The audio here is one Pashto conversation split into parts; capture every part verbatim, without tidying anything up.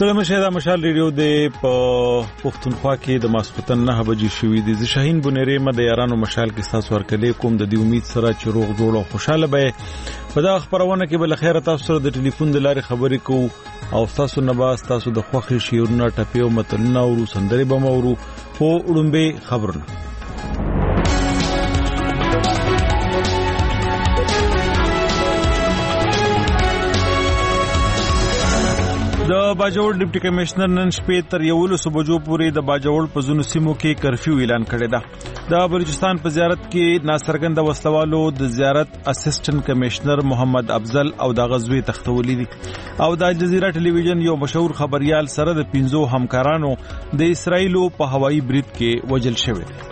ستړي مشه د مشال ریډیو د پښتونخوا کې د ماسختن نه بجې شوې دي. ز شاهین بنيري مده یارانو مشال کې تاسو ورکلې کوم د دې امید سره چې روغ جوړ او خوشاله به په دا خبرونه کې بل خیر تاسو سره د ټلیفون د لارې خبرې کوو او تاسو نه باس تاسو د خوخي شیرونه ټپیو متلونه او سندري بمورو او وړمبه خبرونه. د باجوړ ډیپټي کمشنر نن شپې تر یولسو بجو پورې د باجوړ په ځینو سیمو کې کرفیو اعلان کړی دی. د بلوچستان په زیارت کې ناڅرګند وسلوالو د زیارت اسسټنټ کمشنر محمد افضل او د غزوی تختولی دي او د الجزیره ټلویزیون یو مشهور خبريال سره د پنځو همکارانو د اسرایلو په هوایي برید کې وژل شوی دی.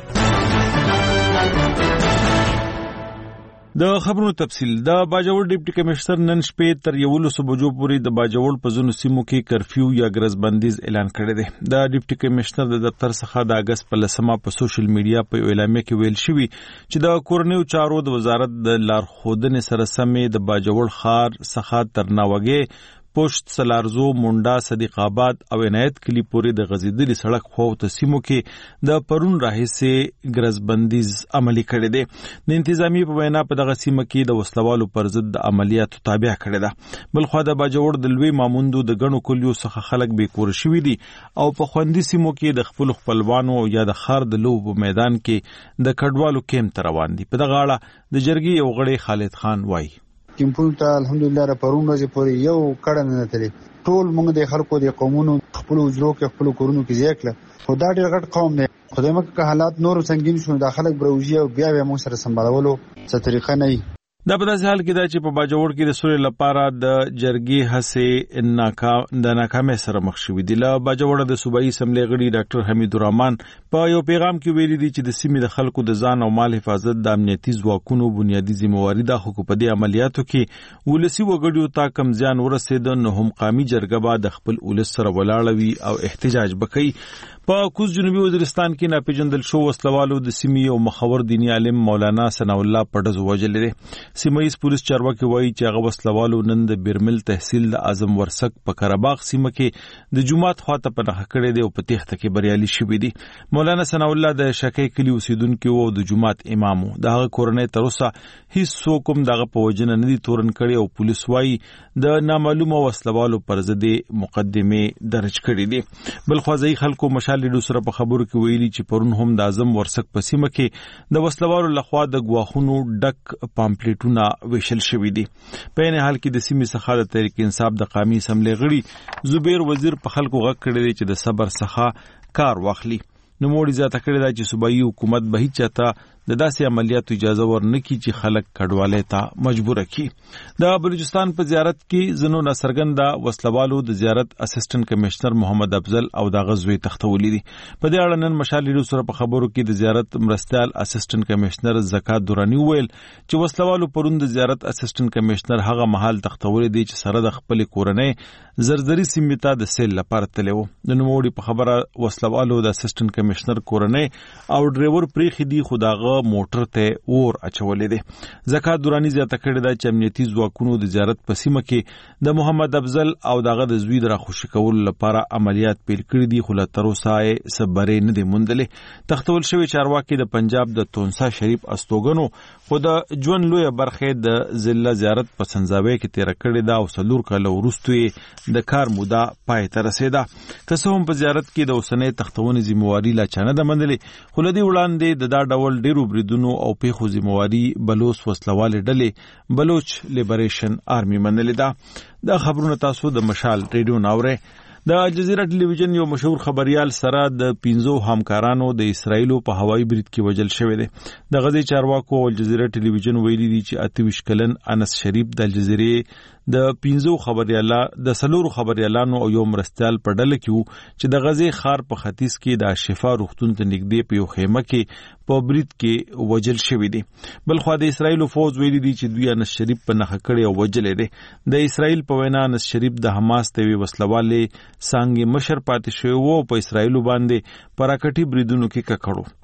د خبرونو تفصیل د باجوړ ډیپټي کمشنر نن شپې تر یولسو بجو پورې د باجوړ په ځینو سیمو کې کرفیو یا ګرځبندیز اعلان کړی دی. د ډیپټي کمشنر د دفتر څخه د اگست په لسمه په سوشل میډیا په اعلامیه کې ویل شوی چې د کورنیو چارو د وزارت د لارښودنې سره سمې د باجوړ ښار څخه تر ناوګي پوشت سلارزو مونډا صدیق آباد او عنایت کلی پورې د غزیدلی سړک خو ته سیمو کې د پرون راهیسه ګرځبندیز عملی کړی دی. د انتظامی په وینا په دغه سیمه کې د وسلوالو پر ضد د عملیاتو تابع کړی دی. بلخو د باجوړ د لوی ماموندو د غنو کلیو څخه خلک به کور شوی دي او په خوندي سیمو کې د خپل خپلوانو یا د خار د لوب میدان کې د کډوالو کیمپ روان دي. په دغه اړه د جرګي یو غړی خالد خان وایي کیمپونو ته الحمدلله را پرون ورځې پورې یو کړه نه تللی ټول موږ د خلکو د قومونو خپل اجرو کې خپل کورونو کې ځای کړه. خو دا ډېر غټ قوم دی. خدای مکه که حالات نور سنگین شو د خلک بروجي او بیا بیا موږ سره سمبالولو څه طریقه نه وي. دا په داسې حال کې دا چې په باجوړ کې د سولې لپاره د جرګې هڅې ناکام د ناکامۍ سره مخ شوې دي. له باجوړ د صوبایي اسمبلی غړي ډاکټر حمید الرحمن په یو پیغام کې ویلي دي چې د سیمې د خلکو د ځان او مال حفاظت د امنیتي ځواکونو بنیادی ذمہواری ده. خو په دې عملیاتو کې ولسی وګړو ته کم ځان ورسېد نه هم قومي جرګه به د خپل ولس سره ولاړوي او احتجاج وکړي. په کوز جنوبي وزیرستان کې ناپېژندل شو وسلوالو د سیمې او مخور دینی عالم مولانا ثنا الله پډز وژل دي. سیمایي پولیس چارواکي وایي چې هغه وسلوالو نن د بیرمل تحصیل د اعظم ورسک په کرباغ سیمه کې د جمعات خواته په نخ کړي دي او په تخته کې بریالي شوی دي. مولانا ثنا الله د شکی کلی اوسیدونکو او د جمعات امامو د هغه کورنۍ تر اوسه هیڅ څوک دغه په وجنه نه دي تورن کړي او پولیس وایي د نامعلومه وسلوالو پر ضد مقدمه درج کړي دي. بل خوځي خلکو مشال لیدو سره په خبرو کې ویلي چې پرون هم د اعظم ورسک په سیمه کې د وسلوالو لخوا د غواخونو ډک پامپلیټونه ویشل شوی دي. په این حال کې د سیمې څخه د تحریک انصاف د قومي اسمبلی غړي زبیر وزیر په خلکو غږ کړی دی چې د صبر څخه کار واخلي. نو موړي زیاته کړی دا چې صوبایي حکومت به هیڅ چاته د داسې عملیاتو اجازه ورنکړي چې خلک کډوالۍ ته مجبور کړي. د بلوچستان په زیارت کې زنو ناڅرګنده وسلوالو د زیارت اسسټنټ کمشنر محمد افضل او د غزوی تختولی دي. په دې اړه نن مشال لیدو سره په خبرو کې د زیارت مرستيال اسسټنټ کمشنر زکات دورانی ویل چې وسلوالو پروند د زیارت اسسټنټ کمشنر هغه محل تختولی دي چې سره د خپل کورنۍ زرزري سیمې ته د سیل لپاره تلو. د نوموړي په خبره وسلوالو د اسسټنټ کمشنر کورنۍ او ډرایور پریخي دي خداغه موټر ته اور اچولې دي. زکات دورانی زیاته کړې ده چې امنیتي ځواکونو د زیارت په سیمه کې د محمد افضل او دغه د زوی د راخوشي کولو لپاره عملیات پیل کړي دي خو لا تر اوسه یې صبرې نه دي موندلې. تختول شوی چارواکي د پنجاب د تونسا شریف استوګنو خو د ژوند لوی برخه د ضلع زیارت په سنځاوي کې تیر کړي ده او سلور کله ورستوي د کار موده پای ته رسیده. که څه هم په زیارت کې د اوسنۍ تختونې ذمہواری لا چانه ده منلې خو لدی وړاندې د دا ډول ډیرو بریدونو او پیښو ذمہواری بلوچ وسلوال ډلې بلوچ لیبریشن آرمی منلې ده. دا خبرونه تاسو د مشال ریډیو ناوره. د الجزیره ټلویزیون یو مشهور خبريال سره د پنځو همکارانو د اسرایلو په هوایي برید کې وژل شوی دی. د غزي چارواکو او الجزیره ټلویزیون ویلي دي چې اتویش کلن انس شریف د الجزیره د پنځو خبرياله د سلورو خبريالانو او یو مرستيال په ډله کې چې د غزي خار په ختیځ کې د شفا روغتون ته نږدې په یو خیمه کې په برید کې وژل شوی دی. بل خو د اسرایلو فوج ویلي دي چې دوی انس شریف په نخ کړي او وژل دي. د اسرایل په وینا انس شریف د حماس ته وسلواله څنګه مشر پاتې شوی وو په اسرایلو باندې پراکټي بریدونو کې ککړو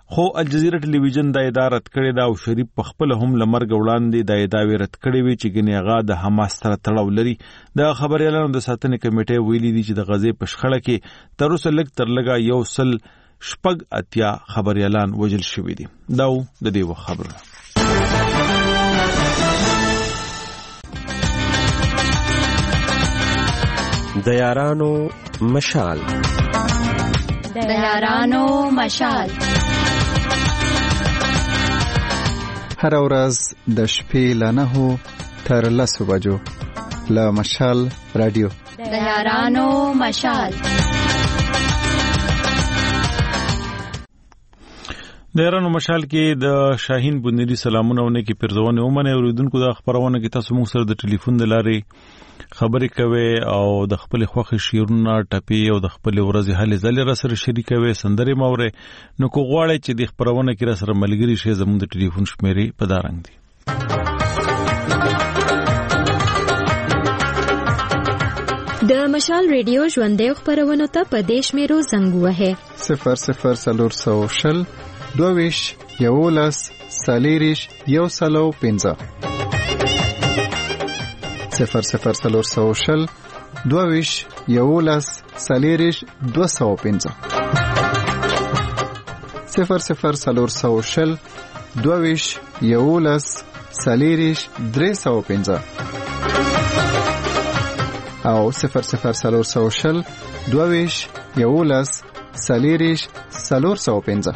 خو الجزیره ټلویزیون د اداره رد کړې ده او شریف په خپل هم لمرګ وړاندې د ادعاوې رد کړې وی چې ګنې هغه د حماس سره تړاو لري. د خبريالانو د ساتنې کمیټې ویلي دي چې د غزې په شخړه کې تر اوسه لږ تر لږه یو سل شپږ اتیا خبريالان وژل شوي دي. دا د دې وخت خبره. د یارانو مشال د یارانو مشال هر ورځ د شپې له نهو تر لسو بجو له مشال رادیو د یارانو مشال. د یارانو مشال کې د شاهین بنيري سلامونه ونه کې پرځونه ومنه اوریدونکو د خبرونه کې تاسو موږ سره د ټلیفون د لارې خبرې کوي او د خپل خوخي شیرونه ټپی او د خپل ورځې حالې زلي را سره شریکوي سندري مورې نو کو غواړي چې د خبرونه کې را سره ملګری شي زموږ د ټلیفون شمیرې په دارنګ دي. د مشال ریډیو ژوندې خبرونه ته په دیش میرو زنګ وهه صفر صفر سلور سو شل دویش یولس سالیریش یو سلو پنځه صفر صفر سلور سو شل دویش یولس سالیریش دو سو پنځه صفر صفر سلور سو شل دویش یولس سالیریش درې سو پنځه او صفر صفر سلور سو شل دویش یولس سالیریش سلور سو پنځه.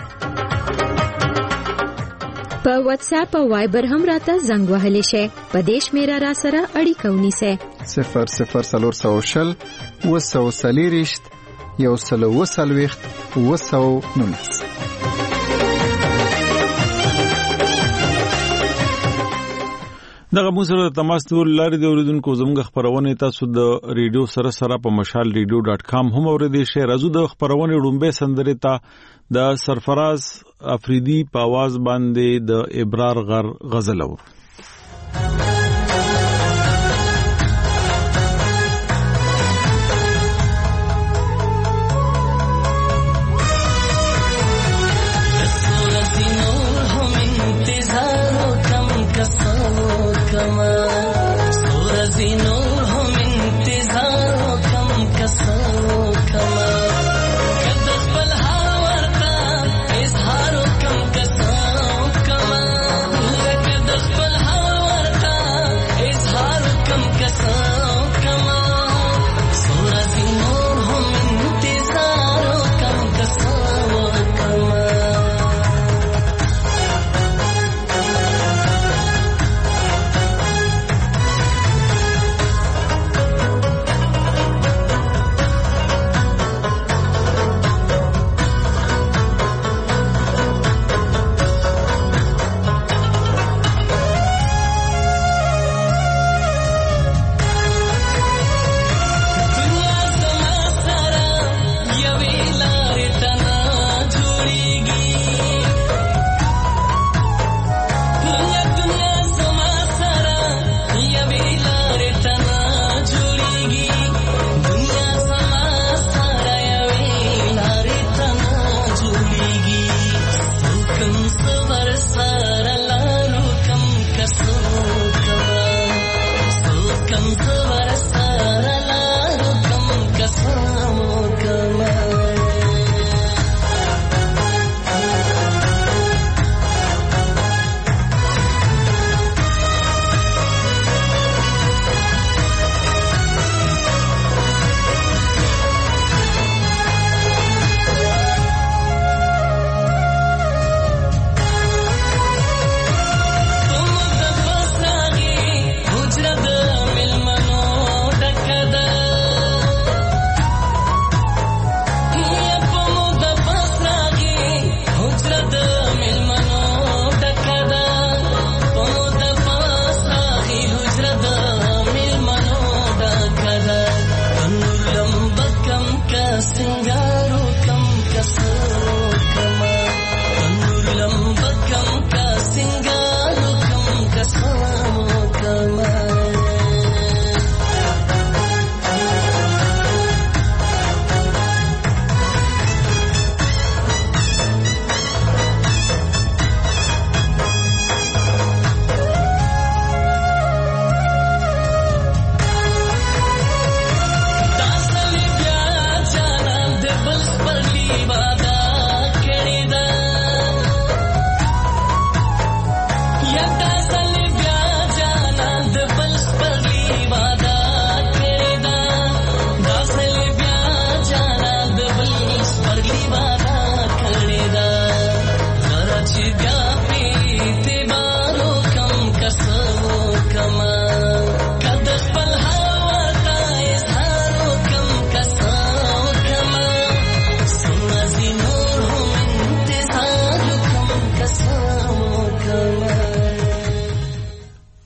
په واتس اپ او وایبر هم راته زنګ وهلی شي. په دیش میرا را سره اړیکه ونیسه صفر صفر سلور سو شل وسو سالیریشت یو سلو وسلويخت وسو نونس. دغه مو سره تماس ټول لاري د اوریدونکو زموږ خبرونه تاسو د ریډیو سره سره په مشال ریډیو ډاټ کام هم اوریدئ شئ. راځو د خبرونه رومبه سندره ته د سرفراز افریدی په आवाज باندې د ابرار غر غزل اور.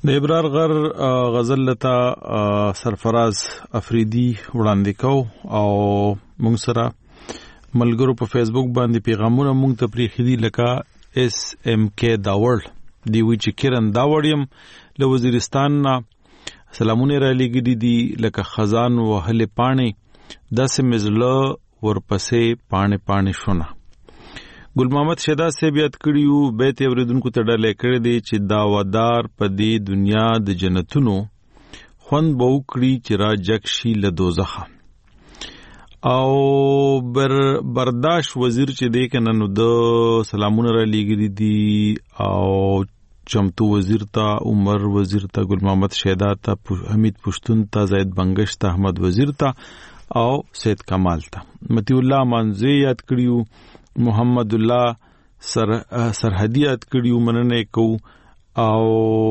د ابرار غر غزل لتا سرفراز افریدی وړاندې کو او موږ سره ملګرو په فیسبوک باندې پیغامونه موږ ته پریخي لکه اس ام کې داوړ دی وی چې کرن داوړیم له وزیرستان نا سلامونه را لګی دي لکه خزان وهله پانی داسې مزله ورپسې پانی پانی شونه ګل محمد شهدا سے بیات کړیو بیت اوریدونکو ته ډالې کړې دي چې داوادار په دې دنیا د جنتونو خوند به وکړي چې را جګ شي له دوزخه او بر برداشت وزیر چې دی کنه نو د سلامونه را لګري دي او چمتو وزیر ته عمر وزیر ته ګل محمد شهدا ته حمید پښتون ته زید بنگش ته احمد وزیر ته او سید کمال ته متی الله منځي یاد کړیو محمد الله سر سرحدی یاد کړیو مننه کو او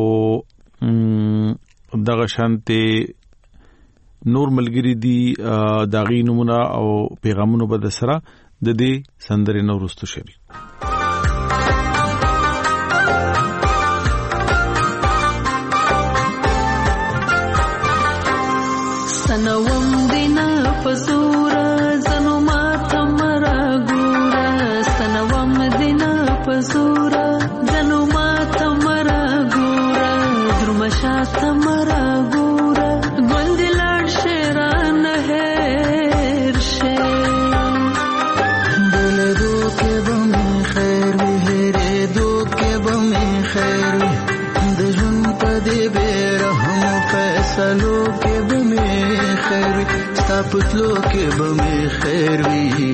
دغه شانته نور ملګری دي داغي نمونه او پیغامونو بد سره د دې سندرې نو رستو شری سنوم دینا پزورا زنو ماتا مرا گورا سنوم دینا پزورا زنو ماتا مرا گورا درمشاتا مرا گورا گندلان شیران هیر شیر دل دو کے بمی خیر وی ہیرے دو کے بمی خیر وی دجن پدی بیرحم فیصلو کے بمی خیر وی ستاپتلو کے بمی خیر وی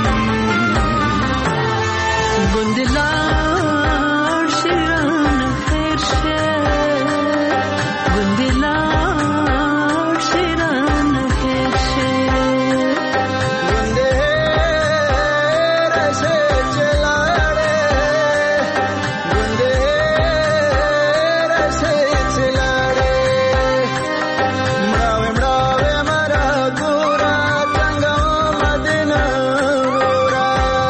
گندلان شیران خیر شیر گندلان شیران خیر شیر گندے رسے چلاڑے گندے رسے چلاڑے مراوے مراوے مرا گورا تنگا مدینہ گورا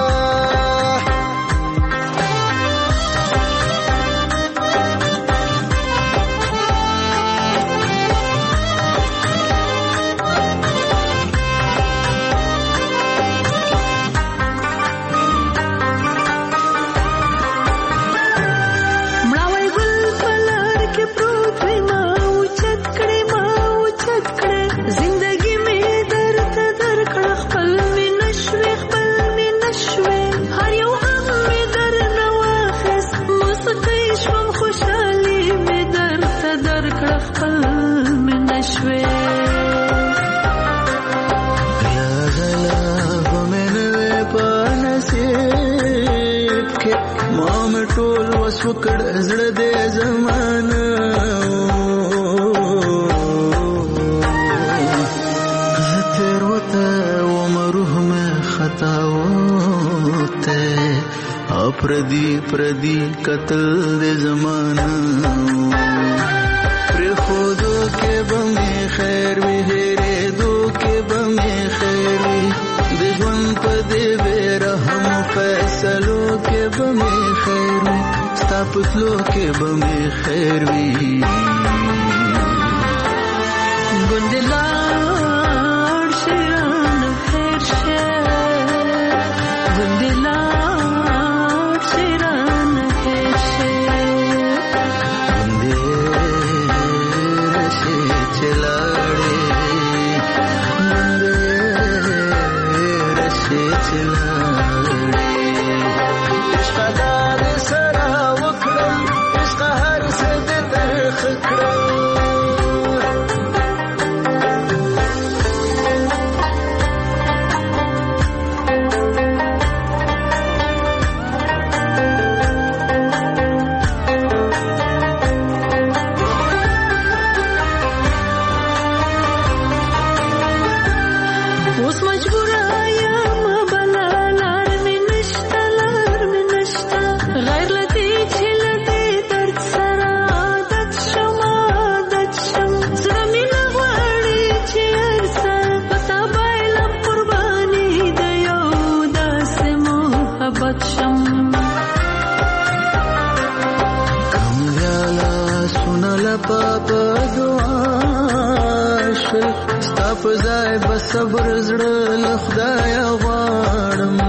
مړاوی ګل پلار کې پروت وي ما اوچت کړې ما اوچت کړې زندګي مې درته درکړه خپل مې نشوې خپل مې نشوې هر یو غم مې درنه واخیست موسیقۍ شوم خوشحالي مې درته درکړه خپل مې نشوې غلا غلا به مې نوې په نصیب کې ما مې ټول وس وکړ زړه دې زمانه زه تېروته وم روح مې خطا وته او پردي پردي قتل دې زمانه پرېښودو کې به مې خیر وي هېرېدو کې به مې خیر وي د ژوند په دې بې رحمو فیصلو کې به مې خیر وي ستا په تلو کې به مې خیر وي ګندلان شیران خیر شیر ګندلان شیران خیر شیر ګندې رشې چلاړې ګندې رشې چلاړې عشق دار سره وکړم عشق هر څه دې ترخ کړم وفا په دعا شل ستا په ځای به صبر زړه له خدایه غواړم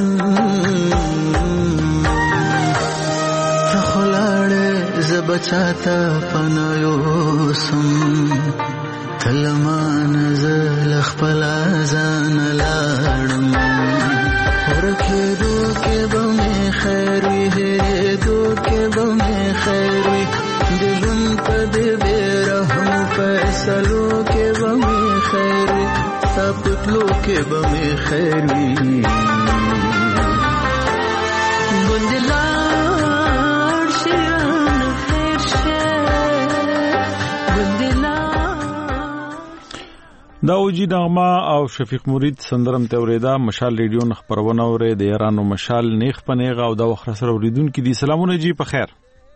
ته خو لاړې زه به چاته پناه یوسم ته له مانه زه له خپله ځانه لاړم ورکېدو کې به مې خیر وي هېرېدو کې به مې خیر وي د ژوند په دې بې رحمو فیصلو کې به مې خیر وي ستا په تلو کې به مې خیر وي ګوندې لاړ شي رانه هېر شي ګوندې دا اوجی نغمه او شفیق مرید سندرم ته اوریدا مشال ریډیو نه خبرونه اوري د ایرانو مشال نیخ پنیغه او دا وخت سره اوریدونکو دي سلامونه جی په خیر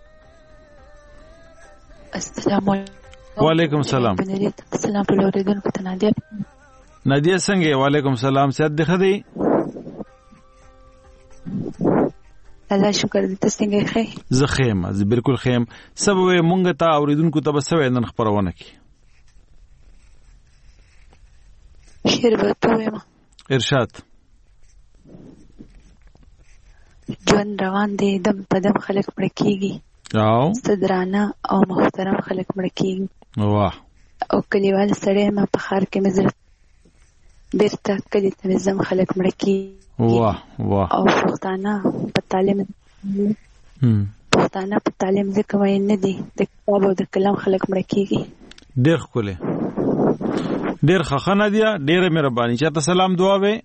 السلام علیکم وعلیکم السلام السلام ټول اوریدونکو ته نادیه نادیه څنګه وعلیکم السلام سید ده خدي الله شکر دې تاسو څنګه ښه زه خیم زه بالکل خیم سبب مونږ ته اوریدونکو ته بسوي نن خبرونه کی شیر وته ارشاد ژوند روان دی دم په دم خلک مړ کیږي او صدرانه او محترم خلک مړ کیږي واه او کلیوال سړی ما په خار کې مزرت بیرته کلی ته نظام خلک مړ کیږي واه واه او پښتانه په تعلیم پښتانه په تعلیم ځکه وای نه دي د کتاب او د کلام خلک مړ کیږي ډېر خوله ډېر خخنه دی ډېر مهرباني چاته سلام دعا وې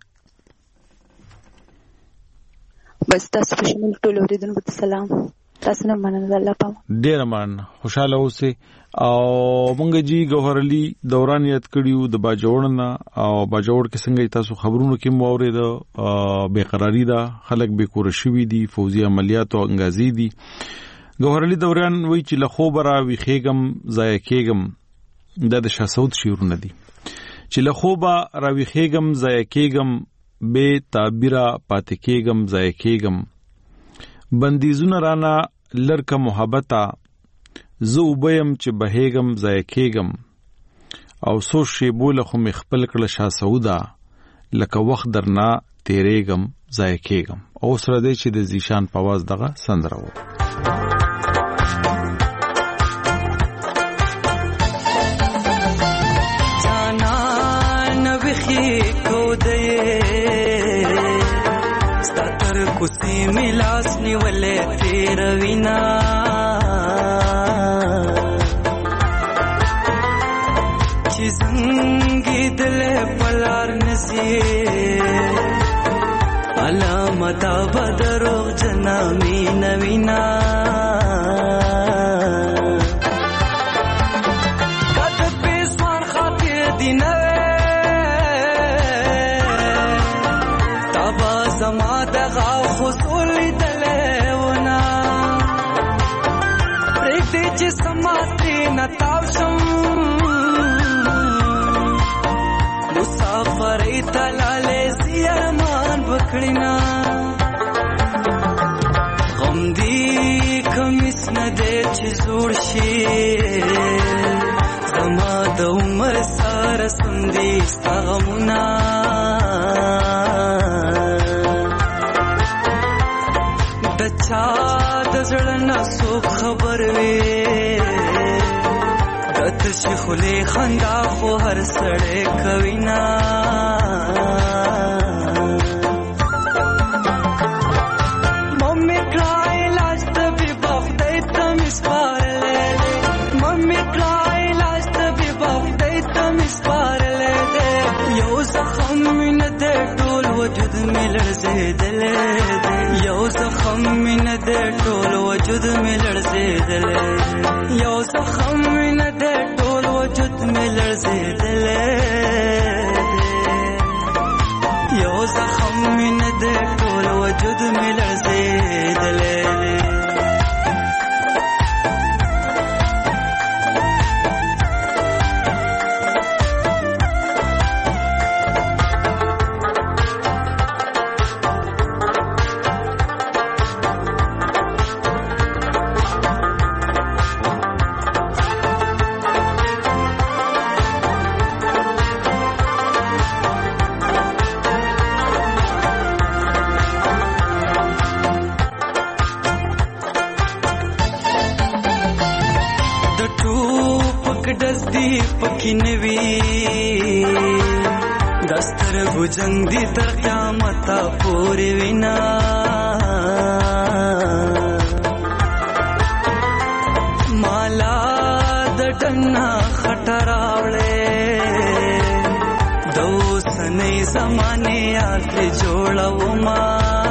بس تاسو په شمول ټول اوریدونکو ته سلام تاسو نه مننه الله پام ډېر مننه خوشاله اوسئ او مونږ جی ګوهر علي دوران یاد کړیو د باجوړ نه او باجوړ کې څنګه تاسو خبرونو کې مو اورید بے قراری ده خلک بے کور شوی دي فوزي عملیات او انګازي دي ګوهر علي دوران وی چې له خوبره وی خېګم ضایع کېګم د شاسود شیرونه دي چې له خوبه راوي خېګم ضایع کېګم بے تعبیره پاتې کېګم ضایع کېګم بندیزونه رانا لړک محبته زه وبیم چې بهېګم ضایع کېګم او سو شی بوله خو مې خپل کړه شاسوده لکه وخت درنا تیرېګم ضایع کېګم او سره دې چې د زیشان په आवाज دغه سندره و कुसी मिलास निवले तेरा विना चिजंगी दिले पलार नसीर अलमता बदरो जनामी नवीना कद पेशवान खातिर दिनवे तबा जमा दगा خصول دلونا پرېږدې چې سماتې نه تاو شم مسافرۍ ته لاړې زی ارمان وکړینا غم دې کمیس نه دی چې زوړ شي زما د عمر سره سم دي ستا غمونه چا د زړه نه څوک خبر وي دت شخلې خندا خو هر سړی کوي نا ممې کړای لاس ته به بخدای ته مسپارلې ممې کړای لاس ته به بخدای ته مسپارلې یو زخم مینه د ټول وجود مې لړزېدلې یو زخم مینه د ټول وجود مې لړزېدلې یو زخم مینه د ټول وجود مې لړزېدلې یو زخم مینه د ټول وجود مې لړزېدلې کینوي دستر بجنګ دي تر قیامت پورې وینا مالا د ټنا خټراوړې دوسنې زمانه یاد جوړو ما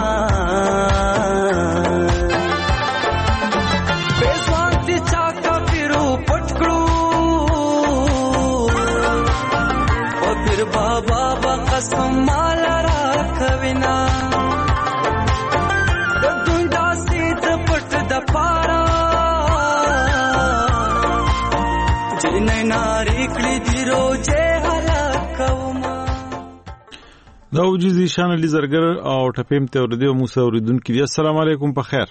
بېسوانتي چاکا پیرو پټکړو او پیر بابا با قسم مال را کوینا د دنیا سید پټ د پارا جنې ناری کړي دی روزه هلاکوما دا وجزي شان علي زرګر او ټپیم ته اوردی موسی اوریدونکو دی السلام علیکم په خیر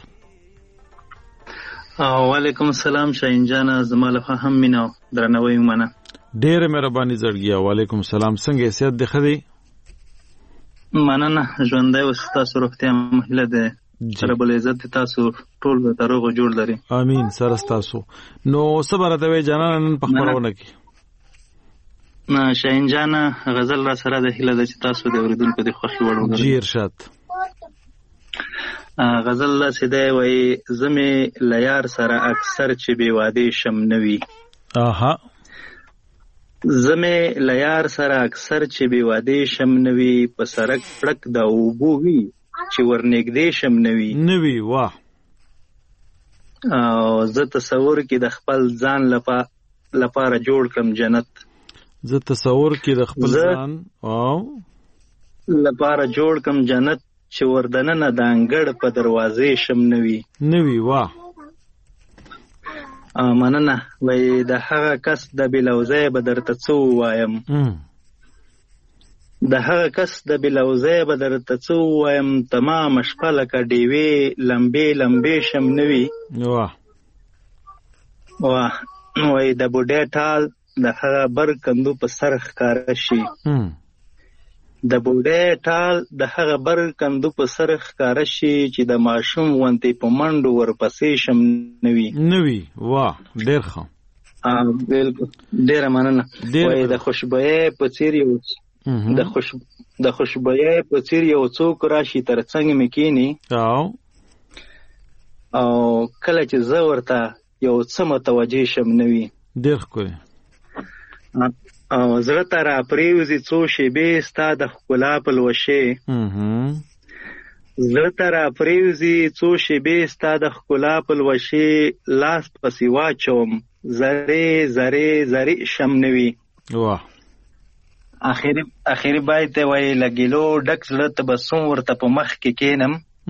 وعلیکم السلام شاهین جان زماله هم مینو درنوي منه ډېر مهرباني زړګیا وعلیکم السلام څنګه حیثیت دی خدي مننه ژوندۍ وستا سروختیا مهله ده رب العزت تاسو ټول به تروغ جوړ لري امين سره تاسو نو صبر ته وی جانان په خبرونه کې نه شاهین جان غزل را سره د هله د تاسو د اوریدونکو د خوښي وړ وګرځي جی ارشاد غزل لا سیده وای زمه لیار سره اکثر چې بي واده شم نوي اها زمه لیار سره اکثر چې بي واده شم نوي په سرک پړک د اوبو وی چې ورنګدې شم نوي نوي واه او زه تصور کې د خپل ځان لپاره لپاره جوړ کم جنت زه تصور کې د خپل ځان او لپاره جوړ کم جنت چې وردنه نه د انګړ په دروازې شم نوي نوي واه مننه وای د هغه کس د بلوزه به درته څو وایم د هغه کس د بلوزه به درته څو وایم تمام شپه لکه ډیوې لمبې لمبې شم نوي واه واه وای د بوډۍ ټال د هغه بر کندو په سر ښکاره شي د بوډۍ ټال د هغه بر کندو په سر ښکاره شي چې د ماشوم غونتې په منډو ورپسې شم نوي نوي واه ډېر ښه بالکل ډېره مننه وای د خوشبویۍ په څېر یو د خوش د خوشبویۍ په څېر یو څوک راشي تر څنګ مې کښېني او او کله چې زه ورته یو څه متوجه شم نوي ډېر ښکلی او زړه ته را پرېوځي څو شېبې ستا د ښکلا پلوشې زړه ته را پرېوځي څو شېبې ستا د ښکلا پلوشې لاس پسې واچوم زرې زرې زرې شم نوي واه اخیری اخیری باید ته وای لګیلو ډک زړه ته به څوم ورته په مخ کې کېنم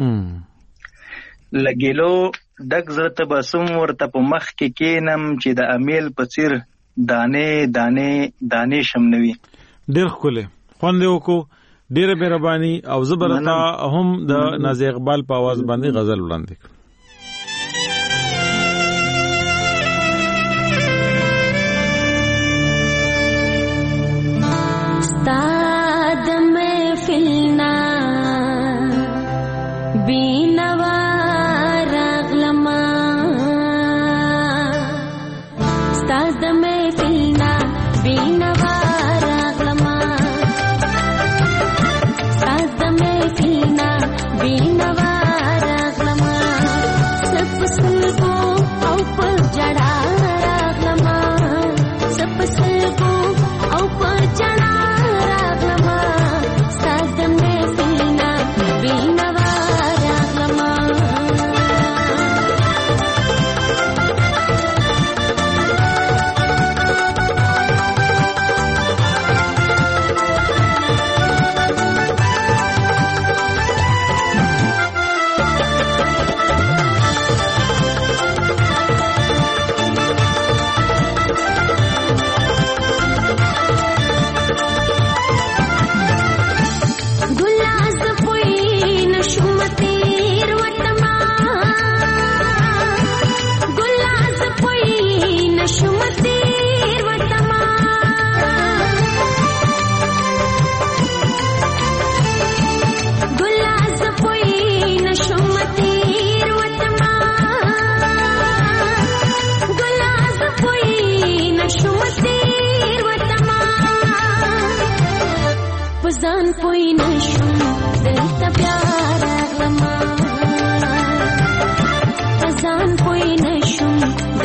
لګیلو ډک زړه ته به څوم ورته په مخ کې کېنم چې د امیل په څیر دانې دانې دانې شم نوي ډېر ښکلی خوند یې وکړو ډېره مهرباني او زه به راته هم د نازي اقبال په اواز باندې غزل وړاندې کړم ستا د محفل نه بینوا راغلما ستا د محفل نه بینوا راغلما ستا د محفل نه بینوا راغلما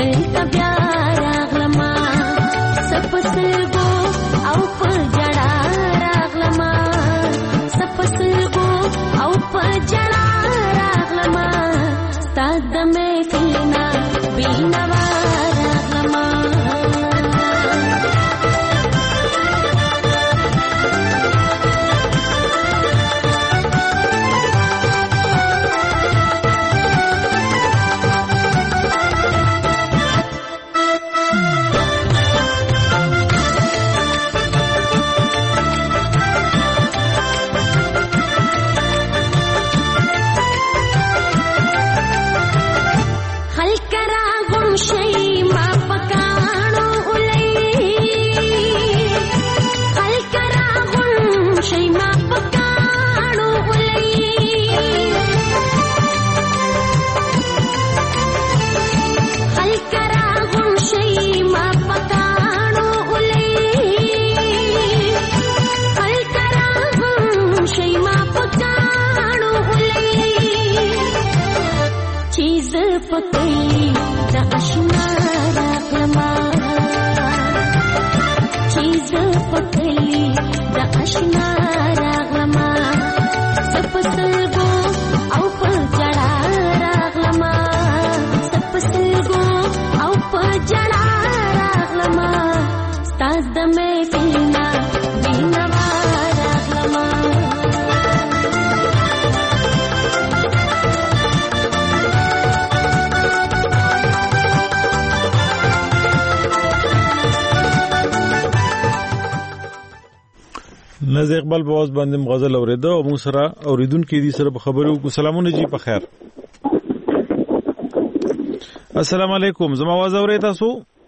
دلته بیا راغلما سپسلګو او په جړا راغلما سپسلګو او په جړا راغلما ستاد مې کینا بینوا راغلما نازي اقبال په واز باندې مغزل اوریده او موږ سره اوریدونکو دي سره خبرو کو سلامونه جی په خیر السلام علیکم زما आवाज اورئ تاسو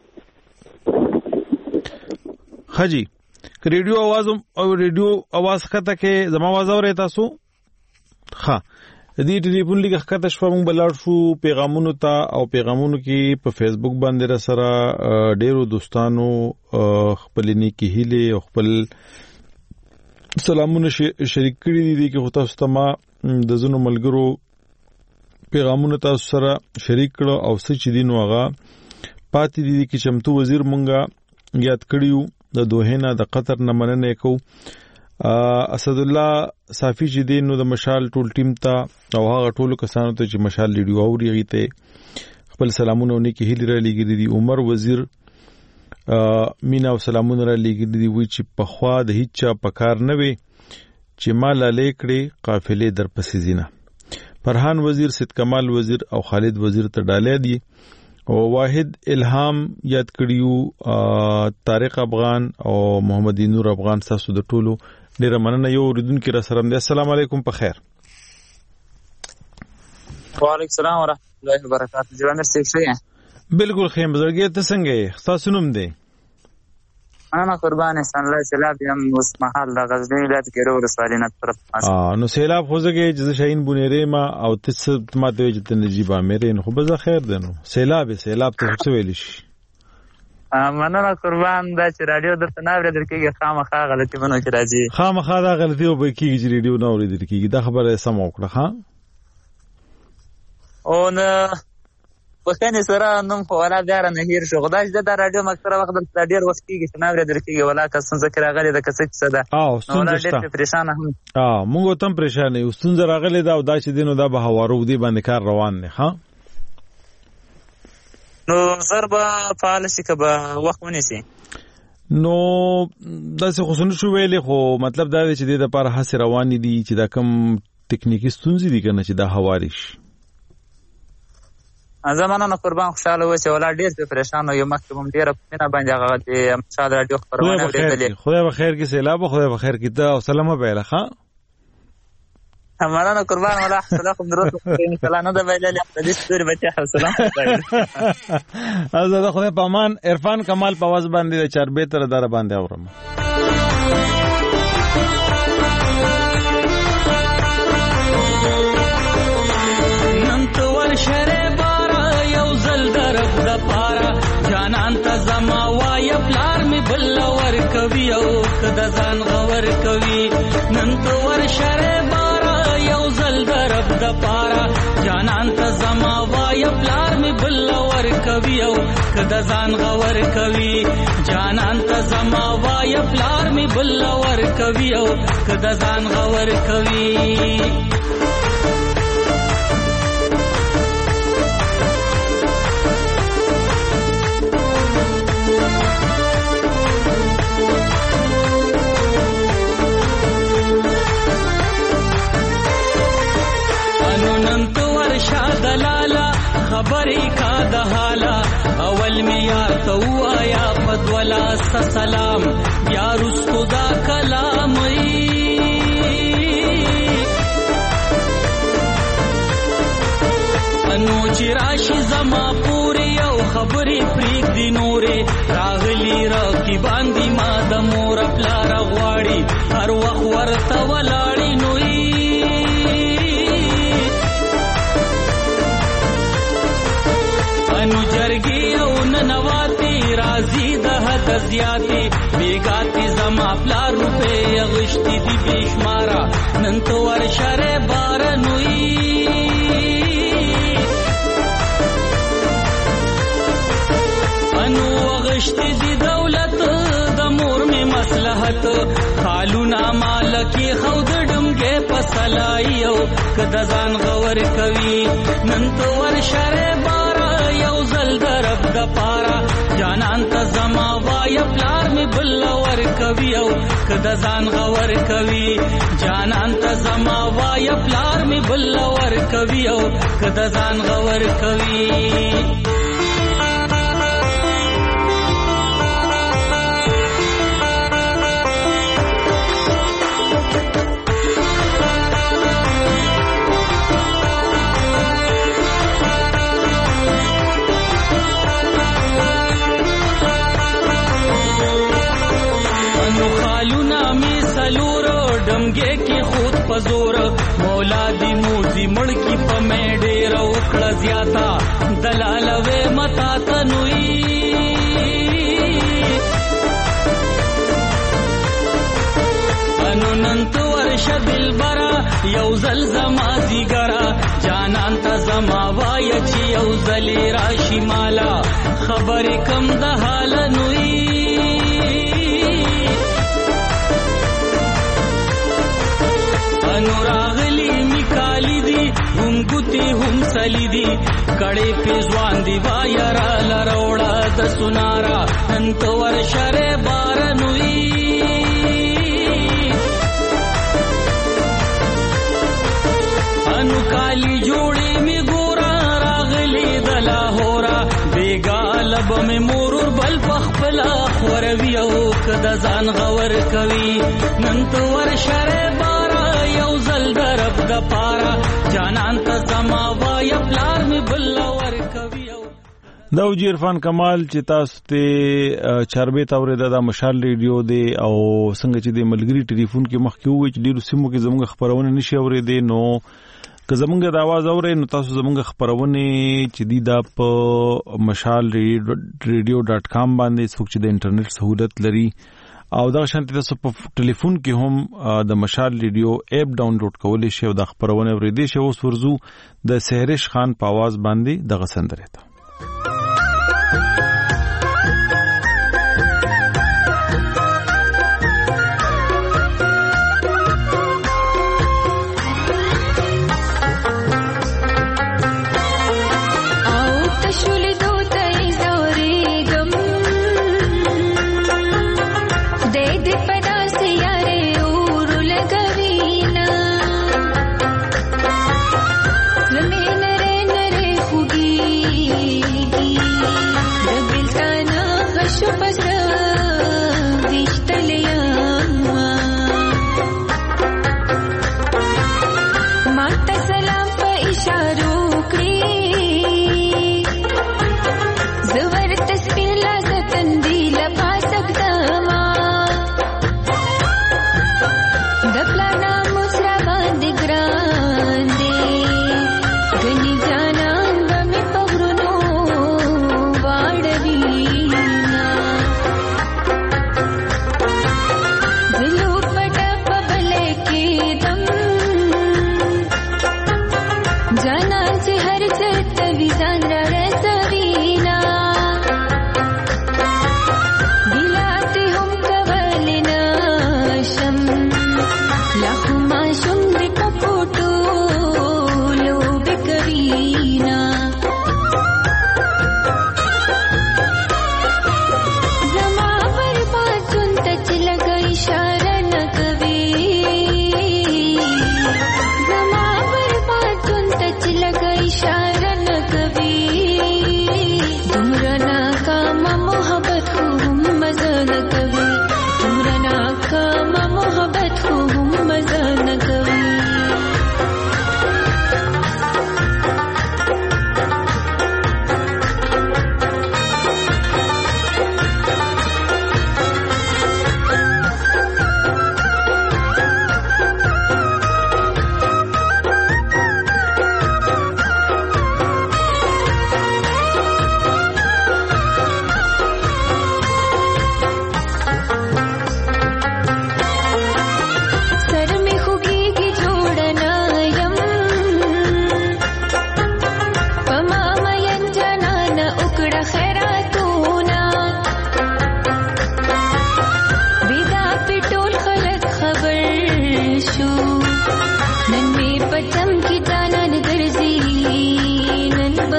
خجی ریډیو आवाज او ریډیو आवाज خطه کې زما आवाज اورئ تاسو ها دې ټلیفون لیک خطه شو موږ بلار شو پیغامونو ته او پیغامونو کې په فیسبوک باندې را سره ډیرو دوستانو خپل نیکی هیله او خپل سلامونه شریک کړی دي چې تاسو ته ما د زونو ملګرو پیغامونه تاسو سره شریک کړو او څه چې دین واغه پاتې دي چې چمتو وزیر مونږه یاد کړیو د دوه نه د قطر نه مننه کو اسد الله صافی چې دین نو د مشال ټول ټیم ته او هغه ټول کسانو ته چې مشال لیډیو اوري غیته خپل سلامونه ونی کې هلی را لګی دي عمر وزیر مینا او سلامونه را لګی دي وی چې په خوا د هیڅ پکار نه وي چې مال لیکړي قافلې در پسې زینا فرحان وزیر سید کمال وزیر او خالد وزیر ته ډالې دي او واحد الهام یاد کړیو طارق افغان او محمد نور افغان تاسو د ټولو ډیره مننه یو ردونکو را سره دي السلام علیکم په خیر وعلیکم السلام ورحمۃ اللہ وبرکاتہ جوان سیک شي بالکل خیم بزرګي ته څنګه یې تاسو نوم دی انا قربان احسان الله سیلاب یم اوس محل د غزنی ولایت کې ورو رسالینه طرف اه نو سیلاب خوځږي چې شاهین بونیره ما او تاسو ماته چې نجيبه مېرې نو خو به خیر ده نو سیلاب سیلاب ته څه ویل شي مننه قربان دا چې رادیو درته نه اورېدل کېږي خامخا غلطي بنو کې راځي خامخا دا غلطي او به کېږي چې رادیو نه اورېدل کېږي دا خبره سم وکړه ها او نه په خنه سره نوم په ولا دار نه هیر شو خدای دې دا رادیو مکتره وخت د ډیر وخت کېږي چې نه اورېدل کېږي ولا کسن ذکر راغلي د کسې څه ده او ستونزه شته پریشان هم اه موږ تم پریشان یو ستونزه راغلي دا او دا چې دینو دا به هوارو دی باندې کار روان نه ها نو ضربه فعال شي کبه وخت ونیسي نو دا څه خصوصي شو ویلې خو مطلب دا دی چې د لپاره هڅه روان دي چې دا کم ټکنیکی ستونزې دي کنه چې دا هوارش زمانه نه قربان خوشاله و چې ولا ډیر پریشان یو مکتوب ډیر په نه باندې هغه د مشال رادیو خبرونه ورېدلې خدای به خیر کې سیلاب خدای به خیر کې ته او سلامه بیره ښا همارا نه قربان ولا سلام درود ان شاء الله نه د ویلې د دې ستوري بچي سلام ازاده خدای په امان عرفان کمال په واز باندې چربې تر دار باندې اورم نن تو ورشره جانان ته زما وای پلار می بل ور کوي او کدا ځان غور کوي نن تو ور شره بارا یو زل درب د پارا جانان ته زما وای پلار می بل ور کوي او کدا ځان غور کوي جانان ته زما وای پلار می بل ور کوي او کدا ځان غور کوي خبرې کا د حالا اول می یار تو آیا پدولا سلام یا رستو دا کلام انو چې راشي زما پوری او خبرې پریک دی نورې راغلی راکی باندې ما د مور پلار غواړي هر وخت ورته ولاړی نوې انو جرګي او ننواتی راضی د حد زیاتی بیګاتی زما پلار روپے غشتي دی بشمارا نن تو ورشره بارنوي انو غشتي دی دولت د مور می مصلحت خالونا مالکی خود ډمګه پسلایو کدا ځان غور کوي نن تو ورشره یو زل درب د پارا جانان ته زما وای پلار می بل ور کوي او کدا ځان غور کوي جانان ته زما وای پلار می بل ور کوي او کدا ځان غور کوي ډمګه کې خود پزور مولا دی موزي مړکی په مې ډېر وکړه زیاتا دلال وې متا تنوي انو ننت ورش دلبرا یو زل زما زیګرا جانان ته زما وای چې یو زل راشي مالا خبر کم د حال نوي انو راغلی میکالی دی هم ګوتی هم سلی دی کړي په ځوان دی وای را لروړه د سنارا انت ورشره بارنوي انو کالی جوړي می ګورا راغلی د لاهورا بیګالب می مرور بل پخپلا خوروي او کدا ځان غور کوي نن تو ورشره یو زل درب د پارا جانان ته زما وای پلار می بل ور کوي دا وجی عرفان کمال چې تاسو ته چاربه تاورې د مشال ریډیو دی او څنګه چې د ملګری ټلیفون کې مخ کې وې چې ډیرو سیمو کې زموږ خبرونه نشي اورېدې نو که زموږ د आवाज اورې نو تاسو زموږ خبرونه چې دی دا په مشال ریډیو ډاٹ کام باندې څوک چې د انټرنیټ سہولت لري او دا شانتي تاسو په ټلیفون کې هم د مشال ریډیو اپ ډاونلوډ کولای شئ او د خبرونه اورېدئ شئ اوس ورزو د سهرش خان په आवाज باندې دغه سندره ته Let me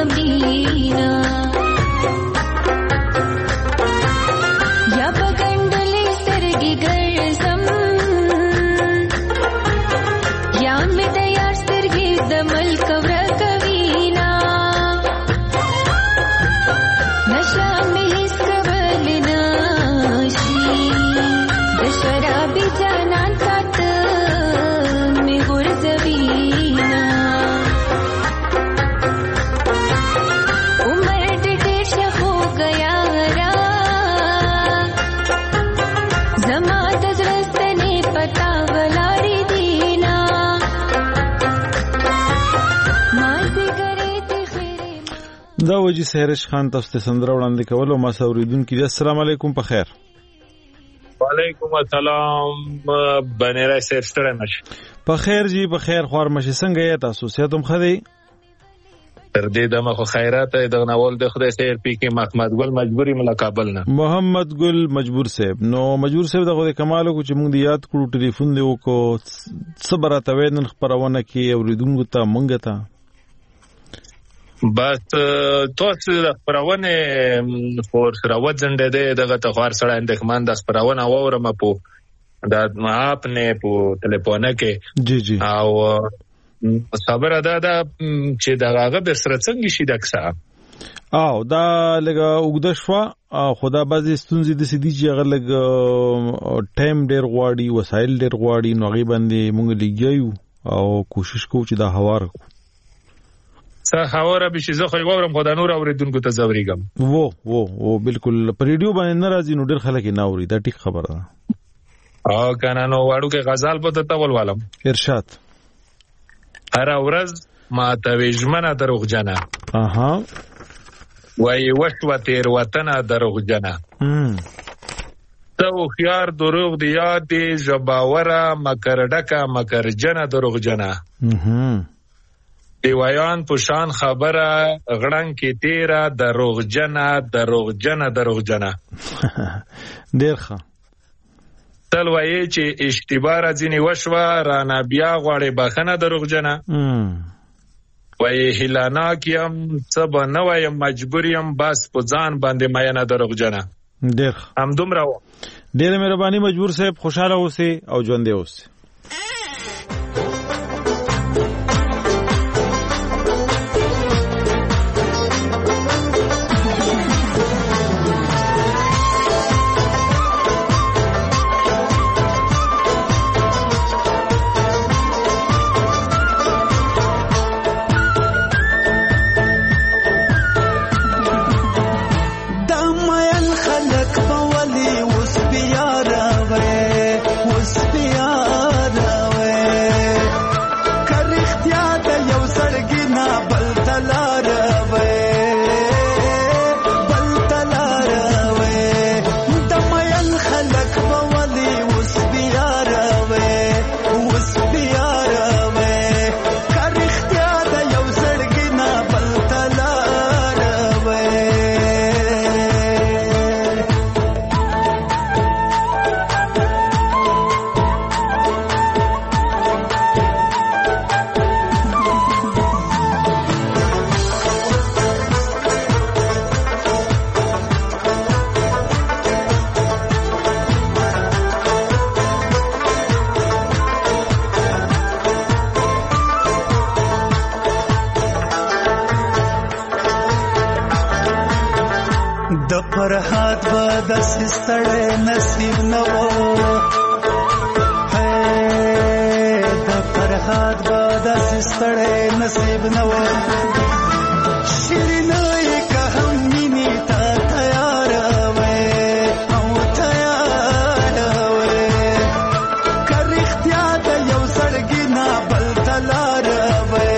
مړینا یا بغندلې سترګې ګرځم یا مې د یار سترګې د ملک ورکوینا نشا مې هیڅ کول نشي د شرابي جانان کات مې ورځوینا عمر ډېر شخو گیا را زما د زړستنې پتا ولاري دینا ما دې ګرې ته خیره دا وجي سهرش خان تاسو ته سندره وړاندې کول او ما سوریدونکو السلام علیکم په خیر وعلیکم السلام بنیرای صاحب ستړی مشه په خیر جی په خیر خوار مشه څنګه یې تاسو سیاتم خدي تر دې دمه خو خیرات د غنول د خدای خیر پی کې محمد ګل مجبوری ملقبل نه محمد ګل مجبور صاحب نو مجبور صاحب دغه کمالو کو چې موږ دی یاد کړو ټلیفون دی وکړو صبر ته نن خبرونه کې اوریدونکو ته مونږ ته بس تاسو د خبرونه فور سراوت زنده دغه ته خار سره اندکمان د خبرونه اورم په د اپ نه په ټلیفون کې جی جی او صبر ادا دا چې دغه به سره څنګه شي دکسا او دا لګه وګد شو خدا بازي ستونزې د سدي چې هغه لګ ټایم ډیر غواړي وسایل ډیر غواړي نو غي باندې مونږ لګیو او کوشش کوو چې دا هوار څه هوار به شي زه خو وورم خدا نور اوریدونکو ته زوريګم وو وو وو بالکل پر ریډیو باندې ناراضي نو ډیر خلک نه اوري دا ټیک خبره ده او کنه نو واړو کې غزال په تول والم ارشاد هر ورځ ما ته وژمنه دروغجنه اها وای وشو تیر وطن دروغجنه تو خيار دروغ دی یاد دی جباوره مکرډکا مکرجنه دروغجنه دیوایان پوشان خبره غړنګ کې تیرا دروغجنه دروغجنه دروغجنه ډیر ښه تل وایي چې اشتباه راځنی وشوه رانا بیا غواړي بخنه دروغجنه وایي هلانا کیم سب نه وایم مجبور یم بس په ځان باندې مینه دروغجنه ډیر هم دومره ډیر مهرباني مجبور صاحب خوشاله اوسئ او ژوند اوسئ فرحات به داسې ستړی نصیب نه و د فرحات به داسې ستړی نصیب نه و شیرینه یې که هم مینې ته تیاره وې او تیاره وې که رښتیا د یو زړګي نه بل ته لاره وې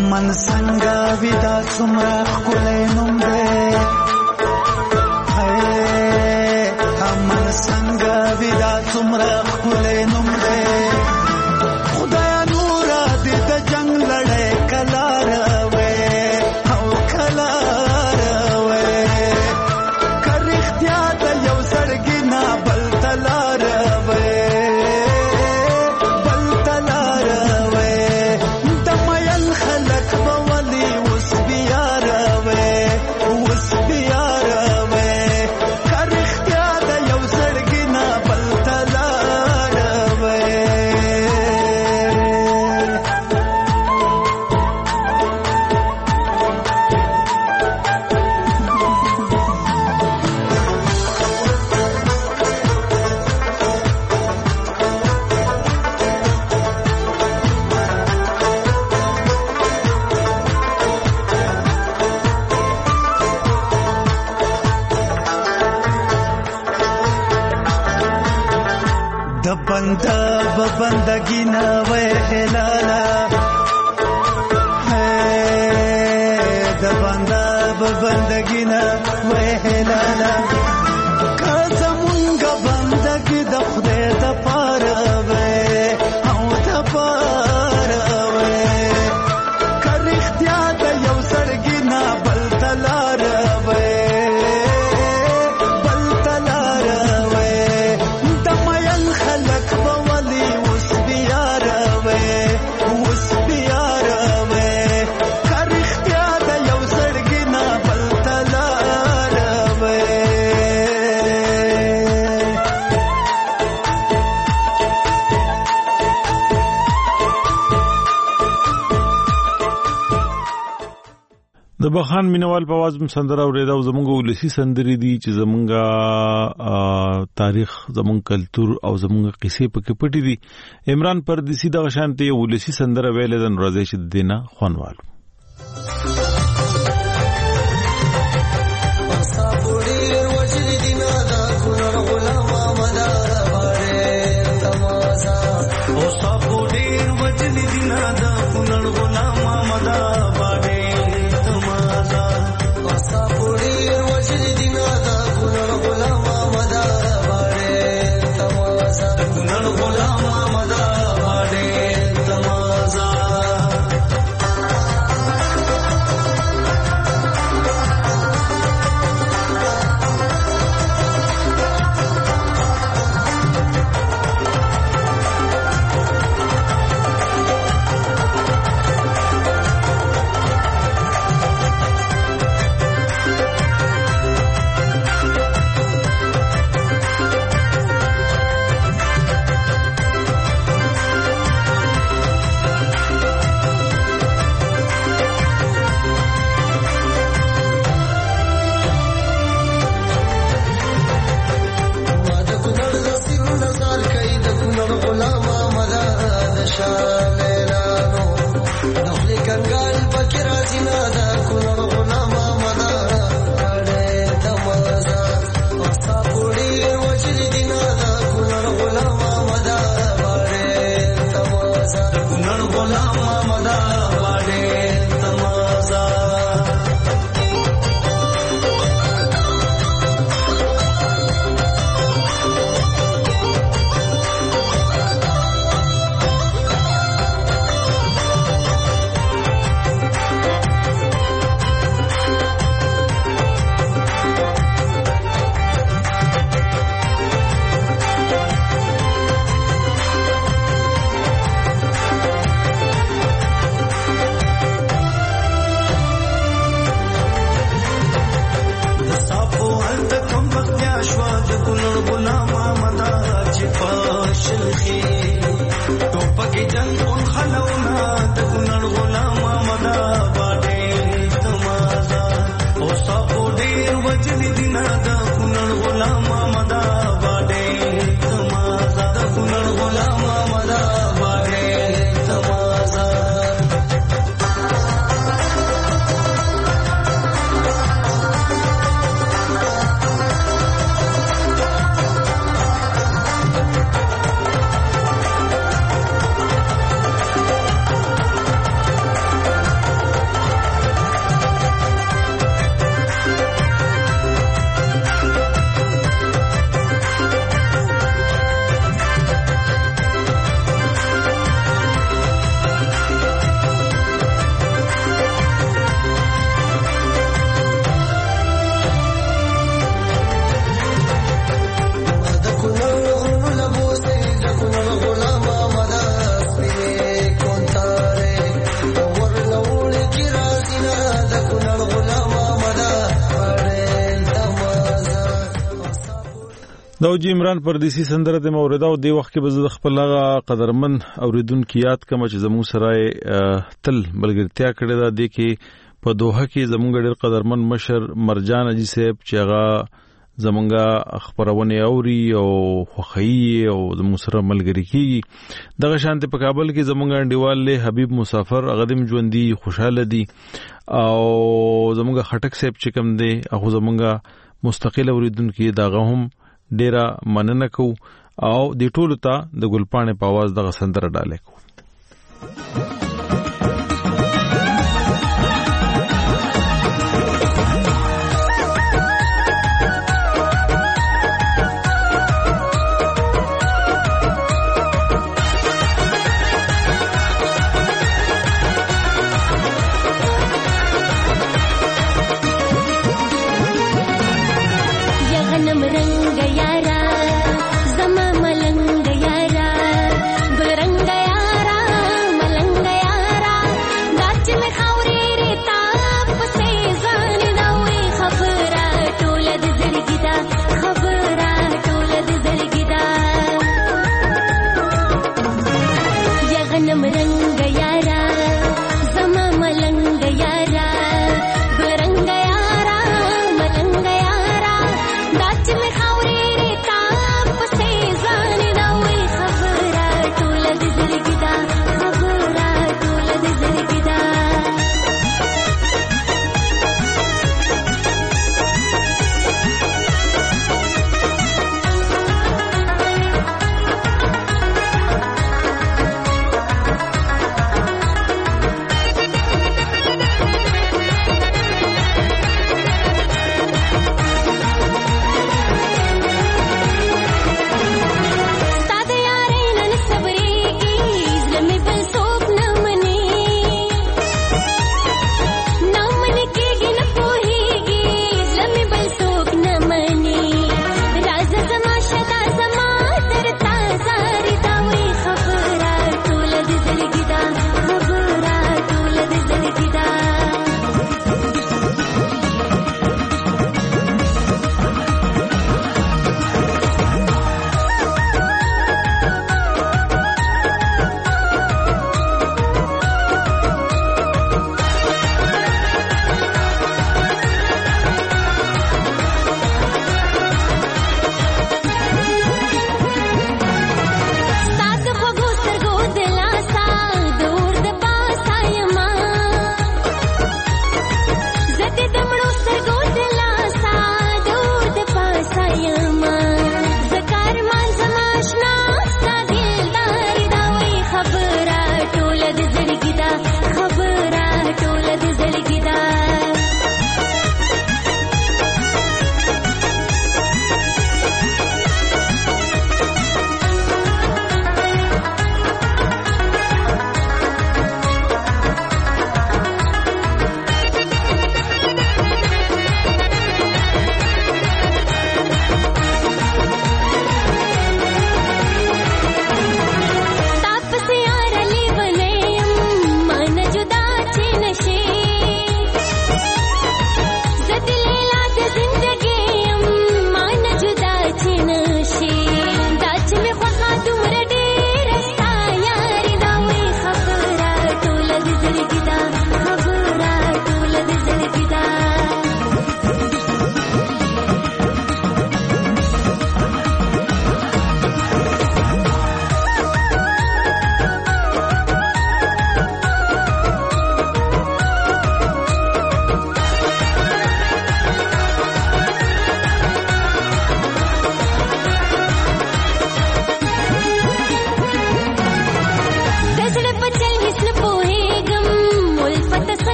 امن څنګه ودا څومره ښکلی نوم دی امن څنګه ودا څومره ښکلی نوم دی خدایا نوره دې د جنګ لړۍ کله راوې او کله راوې که رښتیا د یو زړګي نه بل ته لاروې بل ته لاروې د میل خلک به ولې اوس بیا راوې اوس بیا راوې که رښتیا د یو زړګي نه بل ته لاروې د بنده به بندگی نه وې هلاله د بنده به بندگی نه وې هلاله که زمونږ بندگی د خدای د پاره وې او د پاره وې که رښتیا د یو زړګي نه بل ته لاره وې بل ته لاره وې د میل خلک به ولې اوس بیا راوې اوس بیا راوې که رښتیا د یو زړګي نه بل ته لاره وې د بخان مینوال په आवाज سندره اوریدا او زمونږ ولسی سندري دي چې زمونږ تاریخ زمونږ کلچر او زمونږ قصې پکې پټې دي. عمران پردیسی د غشانته ولسی سندره ویل د نورازې شد دینه خوانوالو دا جی عمران پردیسی سندره د موردا او د وخت کې به د خپل قدرمن اوریدونکو یاد کما چې زموږ سره تل بلګرتیا کړې ده د کې په دوحه کې زموږ ډېر قدرمن مشر مرجان اجي صاحب چې هغه زمونږه خبرونه اوري او خوخی او زموږ سره ملګری کیږي دغه شانته په کابل کې زمونږ انډیوال له حبیب مسافر غدیم ژوندۍ خوشاله دي او زمونږ خټک صاحب چې کوم دی هغه زمونږ مستقل اوریدونکو دغه هم ډیره مننه کو او د ټولو ته د ګلپانې په आवाज دغه سندره ډالې کو मलंग यारा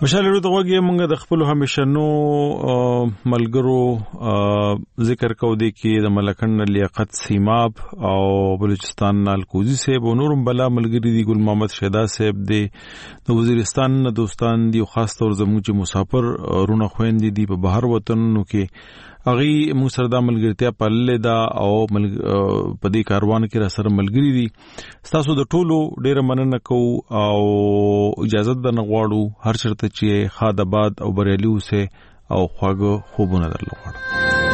مشال ورو دغه موږ د خپل همیشنو ملګرو ذکر کو دی کې د ملکن لیاقت سیماب او بلوچستان الکوزی صاحب او نورم بلا ملګری دی ګل محمد شهدا صاحب دی د وزیرستان دوستان دی خاص طور زموږ مسافر رونه خويندې دی په بهر وطنونو کې اغي موږ سره د ملګرتیا پلل دا او په دې کاروان کې را سره ملګری دي تاسو د ټولو ډیره مننه کو او اجازه د نغواړو هر چرته چې خادباد او بریلیو سه او خواږه خوبونه درلوړو.